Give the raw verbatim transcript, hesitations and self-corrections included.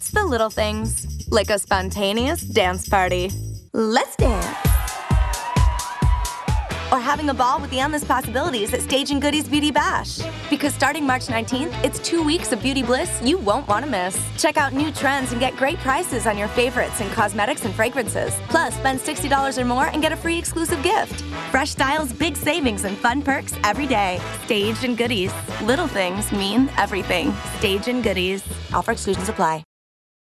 It's the little things, like a spontaneous dance party. Let's dance. Or having a ball with the endless possibilities at Stage and Goodies Beauty Bash. Because starting March nineteenth, it's two weeks of beauty bliss you won't want to miss. Check out new trends and get great prices on your favorites in cosmetics and fragrances. Plus, spend sixty dollars or more and get a free exclusive gift. Fresh styles, big savings, and fun perks every day. Stage and Goodies. Little things mean everything. Stage and Goodies. Offer exclusions apply.